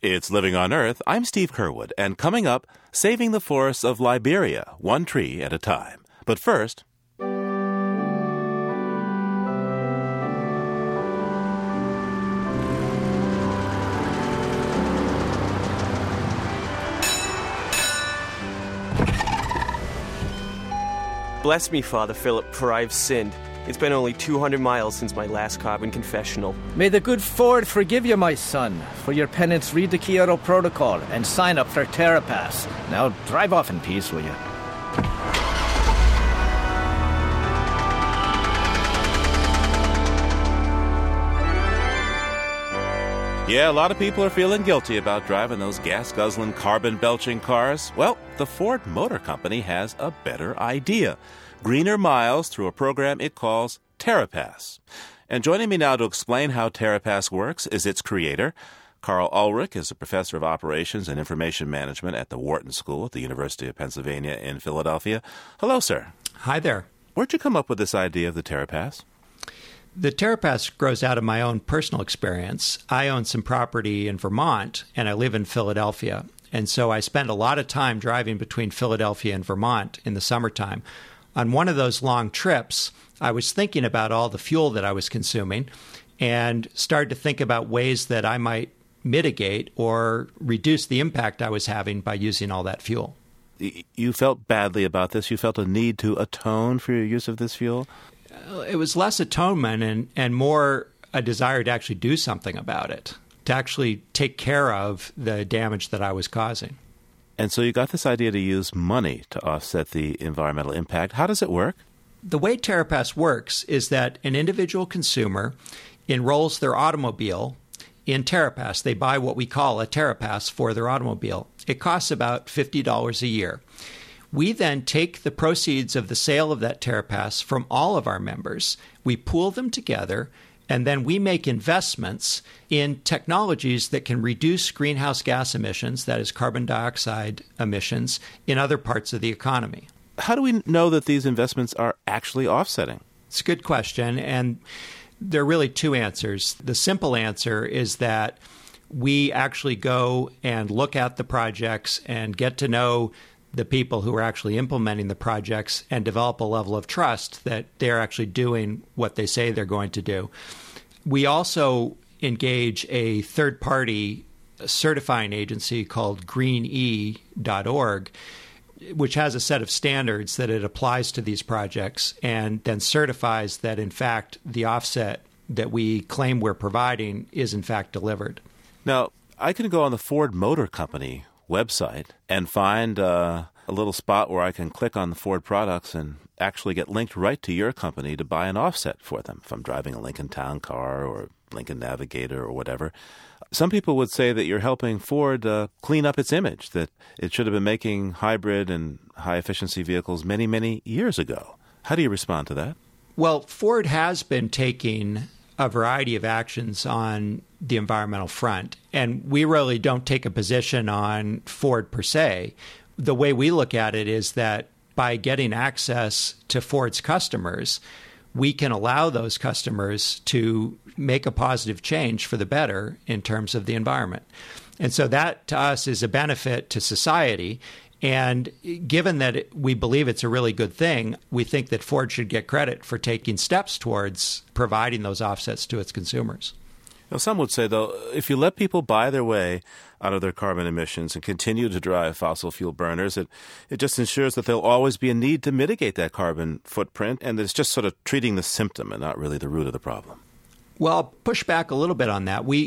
It's Living on Earth. I'm Steve Curwood, and coming up, saving the forests of Liberia, one tree at a time. But first... Bless me, Father Philip, for I have sinned. It's been only 200 miles since my last carbon confessional. May the good Ford forgive you, my son. For your penance, read the Kyoto Protocol and sign up for TerraPass. Now drive off in peace, will you? Yeah, a lot of people are feeling guilty about driving those gas-guzzling, carbon-belching cars. Well, the Ford Motor Company has a better idea. Greener miles through a program it calls TerraPass. And joining me now to explain how TerraPass works is its creator. Carl Ulrich is a professor of operations and information management at the Wharton School at the University of Pennsylvania in Philadelphia. Hello, sir. Hi there. Where'd you come up with this idea of the TerraPass? The TerraPass grows out of my own personal experience. I own some property in Vermont, and I live in Philadelphia. And so I spend a lot of time driving between Philadelphia and Vermont in the summertime. On one of those long trips, I was thinking about all the fuel that I was consuming and started to think about ways that I might mitigate or reduce the impact I was having by using all that fuel. You felt badly about this? You felt a need to atone for your use of this fuel? It was less atonement and more a desire to actually do something about it, to actually take care of the damage that I was causing. And so you got this idea to use money to offset the environmental impact. How does it work? The way TerraPass works is that an individual consumer enrolls their automobile in TerraPass. They buy what we call a TerraPass for their automobile. It costs about $50 a year. We then take the proceeds of the sale of that TerraPass from all of our members, we pool them together, and then we make investments in technologies that can reduce greenhouse gas emissions, that is carbon dioxide emissions, in other parts of the economy. How do we know that these investments are actually offsetting? It's a good question, and there are really two answers. The simple answer is that we actually go and look at the projects and get to know the people who are actually implementing the projects and develop a level of trust that they're actually doing what they say they're going to do. We also engage a third-party certifying agency called greene.org, which has a set of standards that it applies to these projects and then certifies that, in fact, the offset that we claim we're providing is, in fact, delivered. Now, I can go on the Ford Motor Company website and find a little spot where I can click on the Ford products and actually get linked right to your company to buy an offset for them if I'm driving a Lincoln Town Car or Lincoln Navigator or whatever. Some people would say that you're helping Ford clean up its image, that it should have been making hybrid and high-efficiency vehicles many, many years ago. How do you respond to that? Well, Ford has been taking a variety of actions on the environmental front, and we really don't take a position on Ford per se. The way we look at it is that by getting access to Ford's customers, we can allow those customers to make a positive change for the better in terms of the environment. And so that, to us, is a benefit to society. And given that we believe it's a really good thing, we think that Ford should get credit for taking steps towards providing those offsets to its consumers. Now, some would say, though, if you let people buy their way out of their carbon emissions and continue to drive fossil fuel burners, it just ensures that there'll always be a need to mitigate that carbon footprint, and it's just sort of treating the symptom and not really the root of the problem. Well, I'll push back a little bit on that. We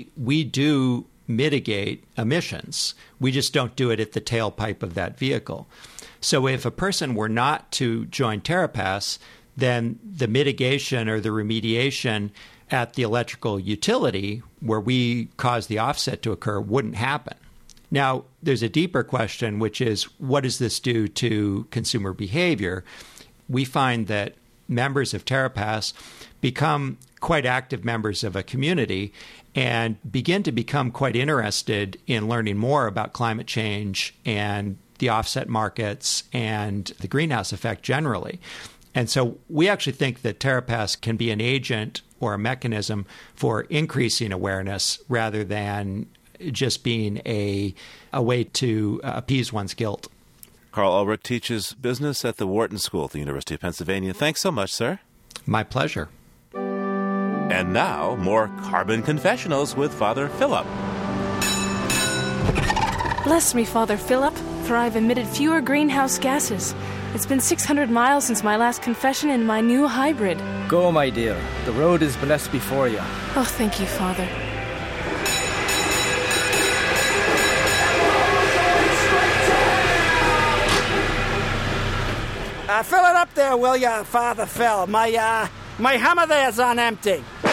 do mitigate emissions. We just don't do it at the tailpipe of that vehicle. So if a person were not to join TerraPass, then the mitigation or the remediation at the electrical utility where we cause the offset to occur wouldn't happen. Now, there's a deeper question, which is, what does this do to consumer behavior? We find that members of TerraPass become quite active members of a community and begin to become quite interested in learning more about climate change and the offset markets and the greenhouse effect generally. And so we actually think that TerraPass can be an agent or a mechanism for increasing awareness rather than just being a way to appease one's guilt. Carl Ulrich teaches business at the Wharton School at the University of Pennsylvania. Thanks so much, sir. My pleasure. And now, more Carbon Confessionals with Father Philip. Bless me, Father Philip, for I've emitted fewer greenhouse gases. It's been 600 miles since my last confession in my new hybrid. Go, my dear. The road is blessed before you. Oh, thank you, Father. Fill it up there, will ya, Father Phil? My hammer there's on empty.